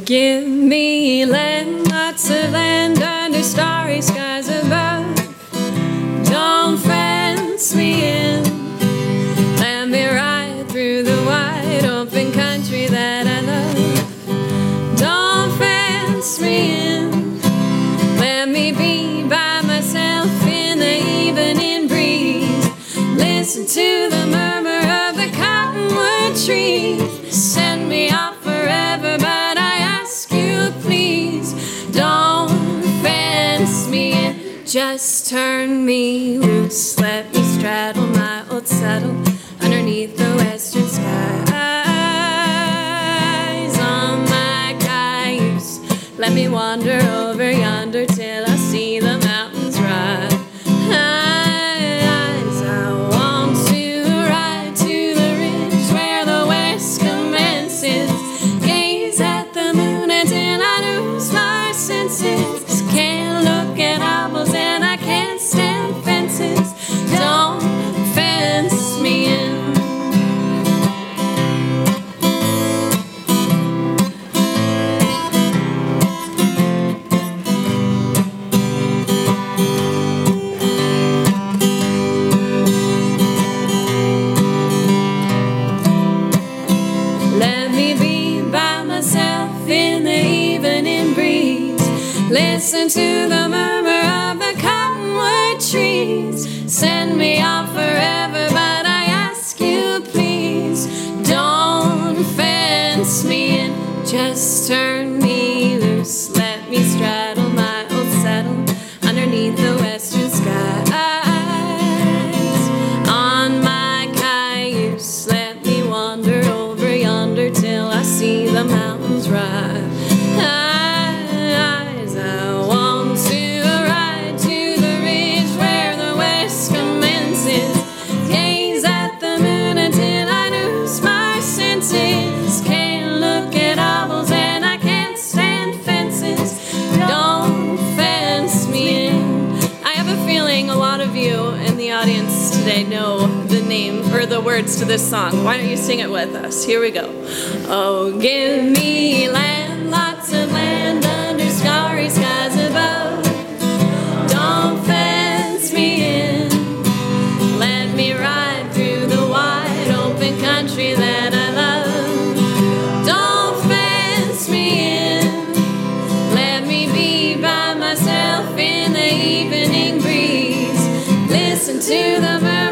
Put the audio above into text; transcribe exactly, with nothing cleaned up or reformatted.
give me land, lots of land under starry skies above. Don't fence me in. Let me ride through the wide open country that I love. Don't fence me in. Let me be by myself in the evening breeze. Listen to the murmur of the cottonwood trees. Send me off forever, but I ask you please, don't fence me in. Just turn me loose. Let me straddle my old saddle underneath the western skies. On my cayuse, let me wander over yonder till I see the mountains rise. I want to ride to the ridge where the west commences. Gaze at the moon until I lose my senses. Can't look at apples and I can't stand fences. Don't fence me in. Listen to the murmur of the cottonwood trees. Send me off forever, but I ask you please, don't fence me in. Just turn me loose. Let me straddle my old saddle underneath the western skies. On my cayuse, let me wander over yonder till I see the mountains rise. Today know the name or the words to this song. Why don't you sing it with us? Here we go. Oh, give me land, lots of land under starry skies above. Don't fence me in. Let me ride through the wide open country that I love. Don't fence me in. Let me be by myself in the evening breeze. Listen to the birds.